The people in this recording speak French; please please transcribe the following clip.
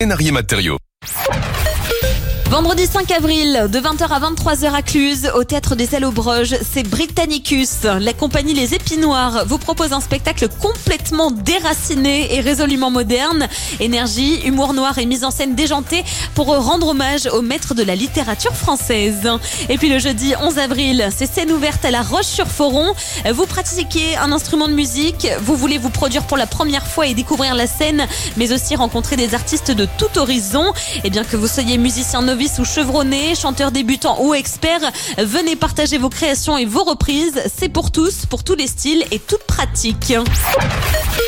Scénario Matériaux. Vendredi 5 avril, de 20h à 23h à Cluse, au Théâtre des Allobroges, c'est Britannicus. La compagnie Les Épinoirs vous propose un spectacle complètement déraciné et résolument moderne. Énergie, humour noir et mise en scène déjantée pour rendre hommage aux maîtres de la littérature française. Et puis le jeudi 11 avril, c'est scène ouverte à La Roche-sur-Foron. Vous pratiquez un instrument de musique, vous voulez vous produire pour la première fois et découvrir la scène, mais aussi rencontrer des artistes de tout horizon. Et bien que vous soyez musicien novice ou chevronné, chanteur débutant ou expert, venez partager vos créations et vos reprises. C'est pour tous les styles et toutes pratiques.